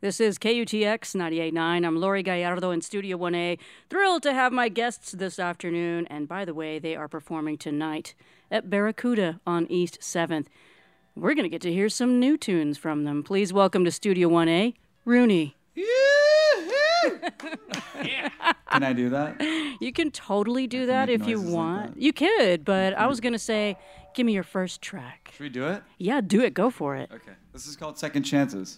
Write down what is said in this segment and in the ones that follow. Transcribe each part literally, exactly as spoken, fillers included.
This is K U T X ninety-eight point nine. I'm Lori Gallardo in Studio one A. Thrilled to have my guests this afternoon. And by the way, they are performing tonight at Barracuda on East seventh. We're going to get to hear some new tunes from them. Please welcome to Studio one A, Rooney. Yeah. Can I do that? You can totally do that if you want. Like you could, but I was going to say, give me your first track. Should we do it? Yeah, do it. Go for it. Okay. This is called Second Chances.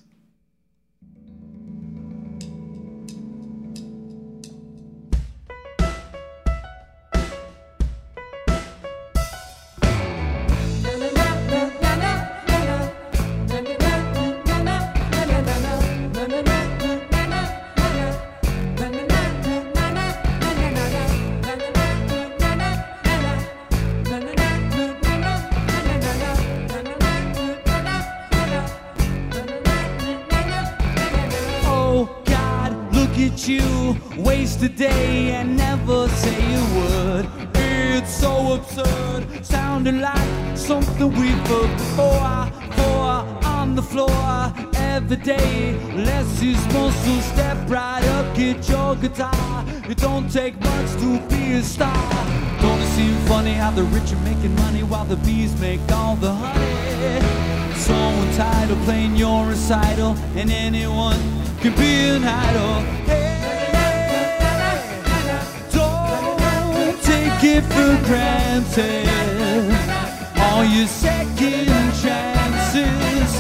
You waste a day and never say a word. It's so absurd, sounding like something we've heard before. For on the floor every day, less is more, so step right up, get your guitar. It don't take much to be a star. Don't it seem funny how the rich are making money while the bees make all the honey? So entitled playing your recital, and anyone can be an idol. Hey, don't take it for granted. All your second chances.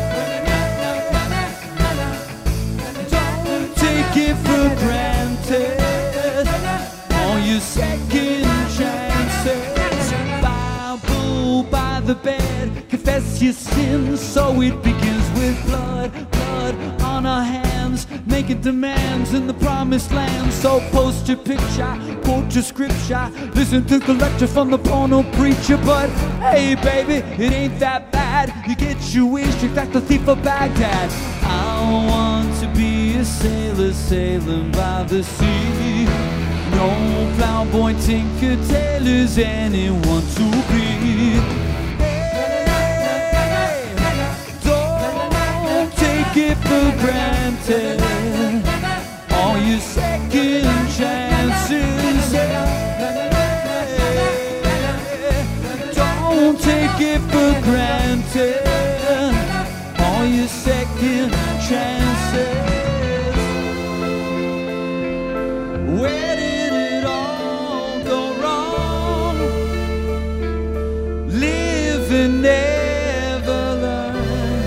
Don't take it for granted. All your second chances. Bible by the bed, confess your sins, so it begins with blood. Blood on our hands, making demands in the promised land. So post your picture, quote your scripture, listen to the lecture from the porno preacher. But hey baby, it ain't that bad. You get your wish, tricked like the thief of Baghdad. I want to be a sailor sailing by the sea. No plowboy, tinker, tailor's anyone to be. Take it for granted, all your second chances. Don't take it for granted, all your second chances. Where did it all go wrong? Live and never learn.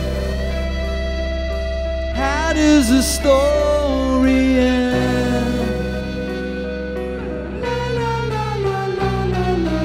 How does the story end? La, la, la, la, la, la, la,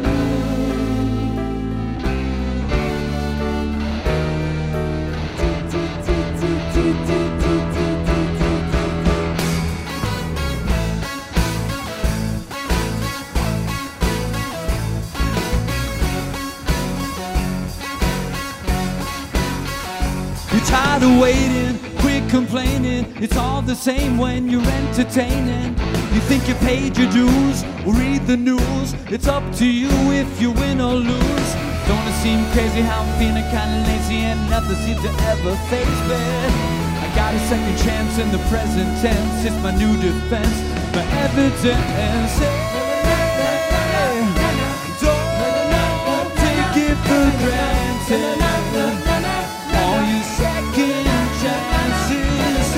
You're tired of waiting, quit complaining. It's all the same when you're entertaining. You think you paid your dues, well, read the news. It's up to you if you win or lose. Don't it seem crazy how I'm feeling kinda lazy and nothing seems to ever faze me? I got a second chance in the present tense. It's my new defense, my evidence. Hey, don't take it for granted. All your second chances.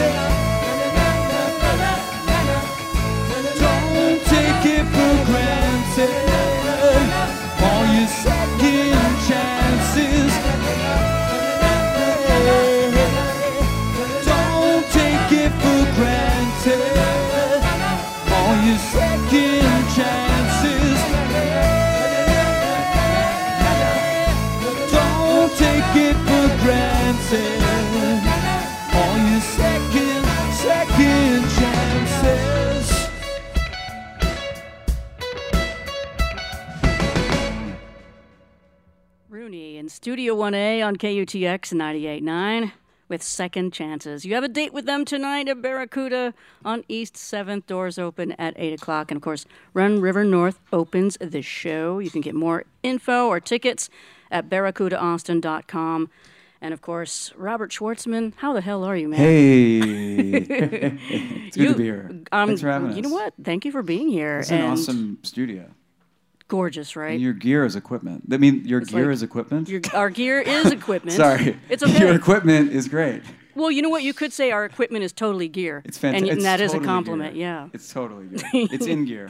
Don't take it for granted. All your second chances. Don't take it for granted. All your second chances. Don't take it for granted. All your second, second chances. Rooney in Studio one A on K U T X ninety-eight point nine with Second Chances. You have a date with them tonight at Barracuda on East seventh. Doors open at eight o'clock. And, of course, Run River North opens the show. You can get more info or tickets at barracuda austin dot com. And of course, Robert Schwartzman. How the hell are you, man? Hey. It's good You- to be here. Um, Thanks for having us. You know what? Thank you for being here. It's an and awesome studio. Gorgeous, right? And your gear is equipment. I mean, your It's gear like- is equipment? Your, our gear is equipment. Sorry. It's okay. Your equipment is great. Well, you know what? You could say our equipment is totally gear. It's and, fantastic. and that is a compliment, yeah. It's totally gear. It's in gear.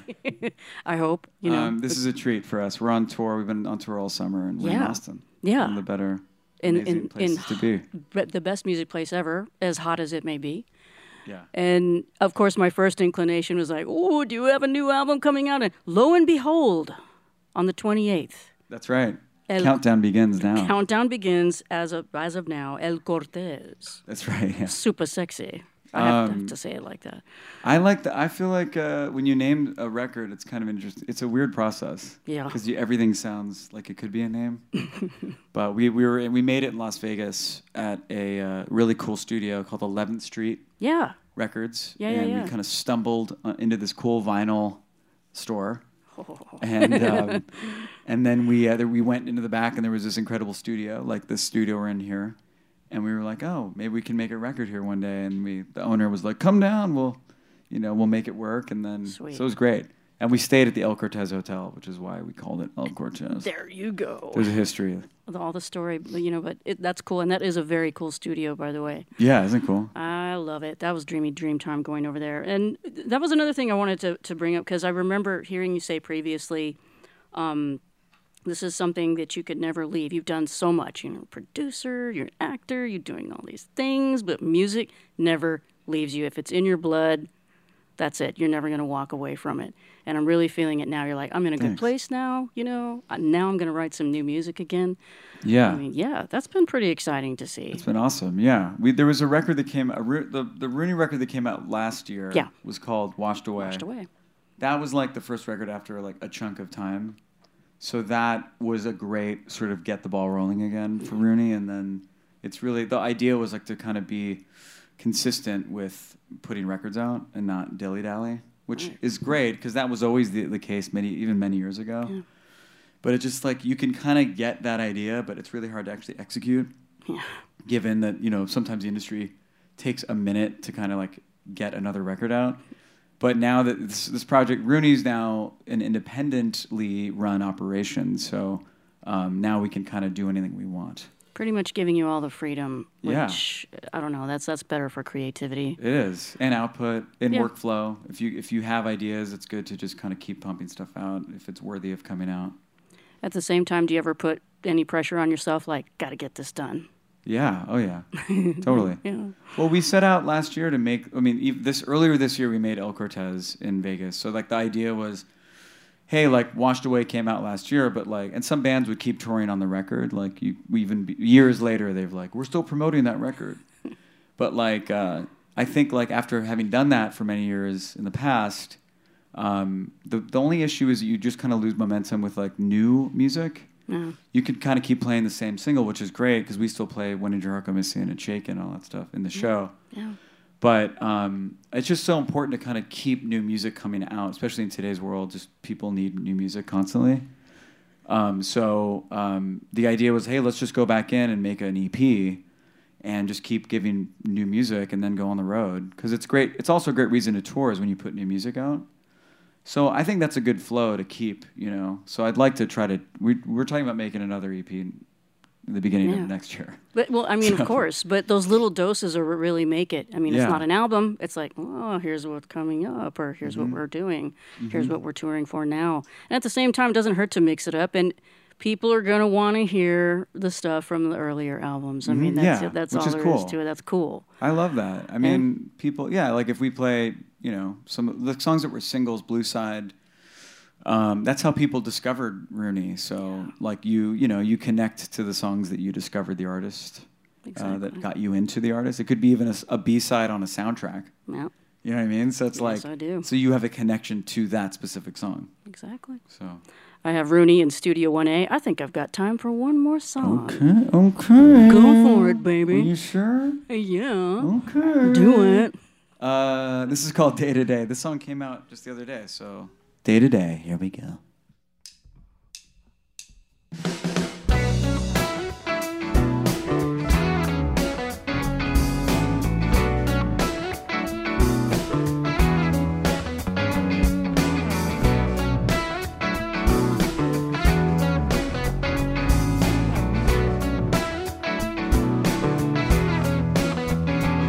I hope, you know. Um, this is a treat for us. We're on tour. We've been on tour all summer, and we're in Yeah. Austin. Yeah. One of the better, In- amazing in- places in- to be. But the best music place ever, as hot as it may be. Yeah. And of course, my first inclination was like, "Oh, do you have a new album coming out?" And lo and behold, on the twenty-eighth, That's right. El- Countdown begins now. countdown begins as of as of now. El Cortez, That's right. Yeah. super sexy. I have Um, to say it like that. I like that. I feel like uh, when you name a record, it's kind of interesting. It's a weird process. Yeah. Because everything sounds like it could be a name. But we, we were we made it in Las Vegas at a uh, really cool studio called eleventh Street Yeah. Records. Yeah, yeah, and yeah. we kind of stumbled uh, into this cool vinyl store. And um, and then we uh, there, we went into the back, and there was this incredible studio, like this studio we're in here. And we were like, oh, maybe we can make a record here one day. And we, the owner was like, come down, we'll, you know, we'll make it work. And then, Sweet. so it was great. And we stayed at the El Cortez Hotel, which is why we called it El Cortez. There you go. There's a history. All the story, you know, but it, that's cool. And that is a very cool studio, by the way. Yeah, isn't it cool? I love it. That was dreamy dream time going over there. And that was another thing I wanted to, to bring up, because I remember hearing you say previously, um, this is something that you could never leave. You've done so much. You're a producer, you're an actor, you're doing all these things, but music never leaves you. If it's in your blood, that's it. You're never going to walk away from it. And I'm really feeling it now. You're like, I'm in a good Thanks. place now, you know. Uh, Now I'm going to write some new music again. Yeah. I mean, yeah, that's been pretty exciting to see. It's been awesome. Yeah. We, there was a record that came, a, Ro- the, the Rooney record that came out last year Yeah. was called Washed Away. Washed away. That was like the first record after like a chunk of time. So that was a great sort of get the ball rolling again for Rooney. And then it's really, the idea was like to kind of be consistent with putting records out and not dilly-dally, which Right. is great because that was always the, the case many, even many years ago. Yeah. But it's just like you can kind of get that idea, but it's really hard to actually execute. Yeah. Given that, you know, sometimes the industry takes a minute to kind of like get another record out. But now that this, this project, Rooney's now an independently run operation, so um, now we can kind of do anything we want. Pretty much giving you all the freedom, Yeah. which I don't know. That's that's better for creativity. It is, and output, and Yeah. workflow. If you if you have ideas, it's good to just kind of keep pumping stuff out if it's worthy of coming out. At the same time, do you ever put any pressure on yourself, like, got to get this done? Yeah. Oh yeah. Totally. Yeah. Well, we set out last year to make. I mean, ev- this earlier this year we made El Cortez in Vegas. So like the idea was, hey, like Washed Away came out last year, but like, and some bands would keep touring on the record. Like you, we even be, years later, they've like, we're still promoting that record. But like, uh, I think like after having done that for many years in the past, um, the the only issue is that you just kind of lose momentum with like new music. Yeah. You could kind of keep playing the same single, which is great because we still play When Did Your Heart Go Missing and Shake and all that stuff in the show. Yeah. But um, it's just so important to kind of keep new music coming out, especially in today's world. Just people need new music constantly. Um, so um, the idea was, hey, let's just go back in and make an E P and just keep giving new music and then go on the road. Because it's great. It's also a great reason to tour is when you put new music out. So I think that's a good flow to keep, you know. So I'd like to try to. We, we're talking about making another E P in the beginning Yeah. of next year. But well, I mean, So- of course, but those little doses are what really make it. I mean, Yeah. it's not an album. It's like, oh, here's what's coming up, or here's Mm-hmm. what we're doing, here's what we're touring for now. And at the same time, it doesn't hurt to mix it up, and people are gonna want to hear the stuff from the earlier albums. I mean, Mhm. that's Yeah, it. That's which all is there cool. is to it. That's cool. I love that. I mean, people, yeah, like if we play, you know, some of the songs that were singles, Blue Side, um, that's how people discovered Rooney. So, like you, you know, you connect to the songs that you discovered the artist, uh, Exactly. that got you into the artist. It could be even a, s- a B-side on a soundtrack. Yeah, You know what I mean? So it's Yes, like, I do. so you have a connection to that specific song. exactly. So. I have Rooney in Studio one A. I think I've got time for one more song. Okay, okay. Go for it, Are baby. you sure? Yeah. Okay. Do it. Uh, this is called Day to Day. This song came out just the other day, so Day to Day. Here we go.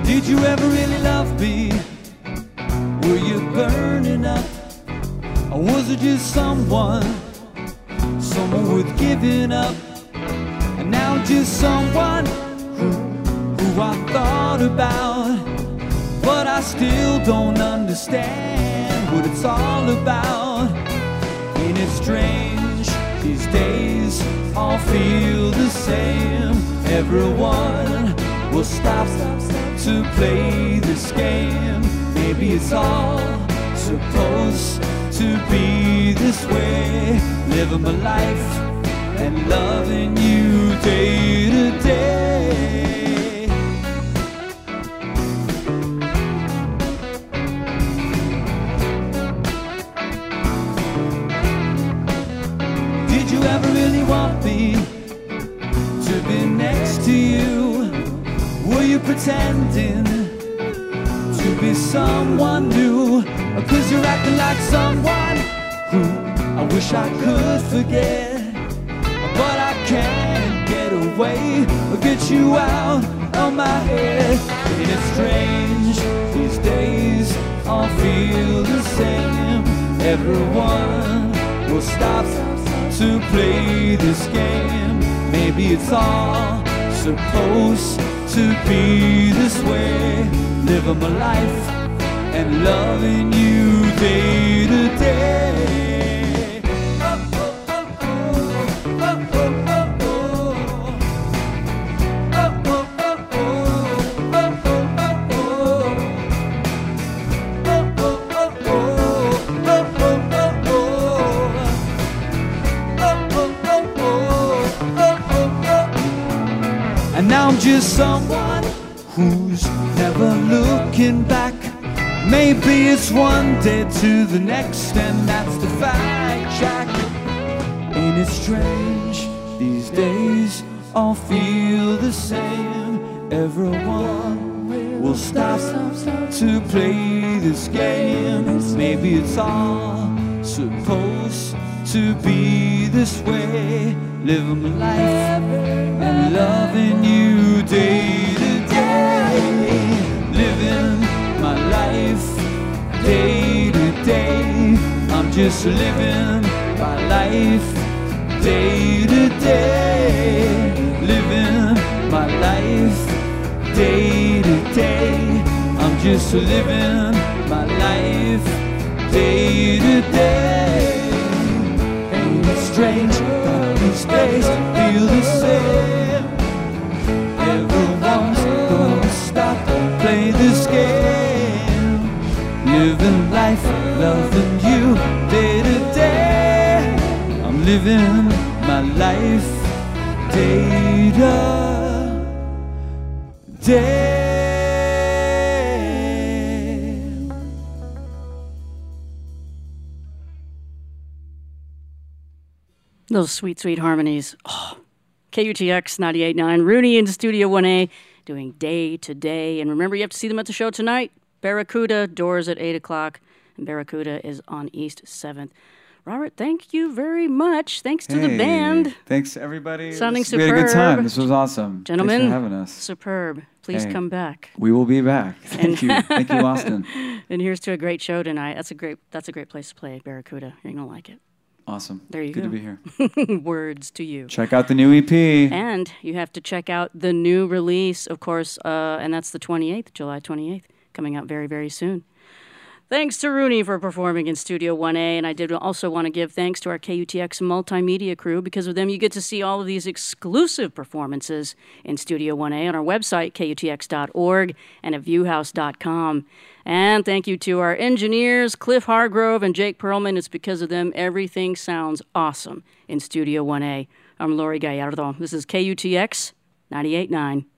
Did you ever really love me? Were you burning up? Or was it just someone, someone worth giving up? And now just someone who, who I thought about, but I still don't understand what it's all about. Ain't it strange, these days all feel the same. Everyone will stop to play this game. Maybe it's all supposed to be this way. Living my life and loving you day to day. Did you ever really want me to be next to you? Were you pretending to be someone new? Or 'cause you're acting like someone who I wish I could forget, but I can't get away or get you out of my head. Ain't it strange, these days all feel the same. Everyone will stop to play this game. Maybe it's all supposed to be this way. Living my life and loving you day to day. Oh, oh, oh, oh, oh, oh, oh, oh. Oh, oh, oh, oh, oh, oh, oh, oh. Oh, oh, oh, oh, oh, oh, oh, oh. And now I'm just someone who's never looking back. Maybe it's one day to the next, and that's the fact, Jack. Ain't it strange, these days all feel the same. Everyone will stop to play this game. Maybe it's all supposed to be this way. Living my life and loving you day to day. Living my life day to day. I'm just living my life day to day. Living my life day to day. I'm just living my life day to day. Ain't it strange how these days feel the same? Everyone's gonna stop and play this game. Living life, loving you day to day. I'm living my life day to day. Those sweet, sweet harmonies. Oh. K U T X ninety-eight point nine, Rooney in Studio one A, doing Day to Day. And remember, you have to see them at the show tonight. Barracuda, doors at eight o'clock. And Barracuda is on East seventh. Robert, thank you very much. Thanks to Hey, the band. Thanks, everybody. Sounding This- We had a good superb. time. This was awesome. Gentlemen, Thanks for having us. Superb. Please Hey. come back. We will be back. Thank you. Thank you, Austin. And here's to a great show tonight. That's a great that's a great place to play, Barracuda. You're going to like it. Awesome. There you Good go. to be here. Words to you. Check out the new E P. And you have to check out the new release, of course, uh, and that's the twenty-eighth, July twenty-eighth, coming out very, very soon. Thanks to Rooney for performing in Studio one A, and I did also want to give thanks to our K U T X multimedia crew. Because of them, you get to see all of these exclusive performances in Studio one A on our website, K U T X dot org, and at viewhouse dot com. And thank you to our engineers, Cliff Hargrove and Jake Perlman. It's because of them everything sounds awesome in Studio one A. I'm Lori Gallardo. This is K U T X ninety-eight point nine.